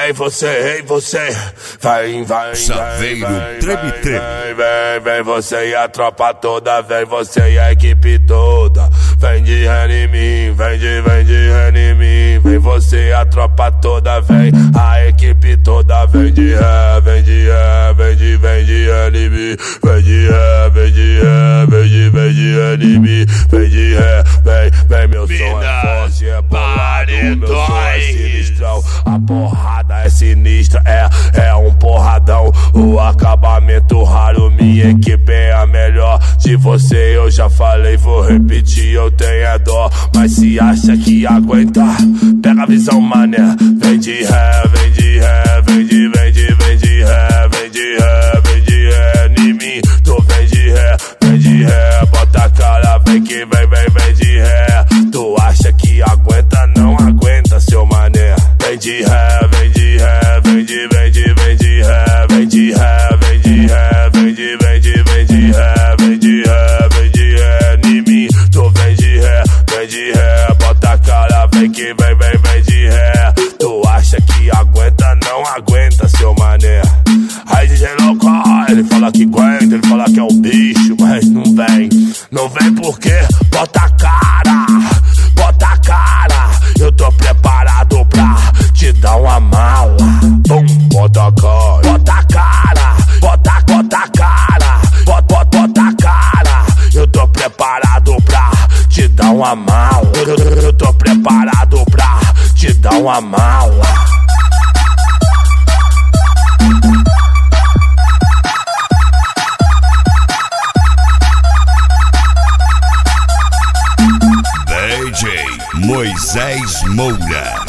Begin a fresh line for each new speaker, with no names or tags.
Ei você, vai,
Saveiro, treme.
vem você e a tropa toda, vem você e a equipe toda, vem de ré em mim, vem de ré em mim, vem você e a tropa toda, vem a equipe toda, vem de ré em mim, vem de ré em mim, vem de ré, vem meu som é forte, é bolado, meu som é sinistrão, a porrada é sinistra, é um porradão. O acabamento raro, minha equipe é a melhor. De você eu já falei, vou repetir, eu tenho dó. Mas se acha que aguenta, pega a visão, mané. Vem de ré, vem de ré, vem de ré, vem de ré em mim. Tu vem de ré, bota a cara, vem que vem de ré. Tu acha que aguenta, não aguenta, seu mané. Vem de ré, vem de ré, vem de ré, vem de ré, vem de ré, vem de ré em mim. Tu vem de ré, bota a cara, vem que vem de ré. Tu acha que aguenta, não aguenta, seu mané. Aí DJ louco, ele fala que aguenta, ele fala que é um bicho, mas não vem porque bota a cara, eu tô preparado pra te dar uma mala. Bum, bota a cara, bota a cara, eu tô preparado pra te dar uma mala. Eu tô preparado pra te dar uma mala.
DJ Moisés Moura.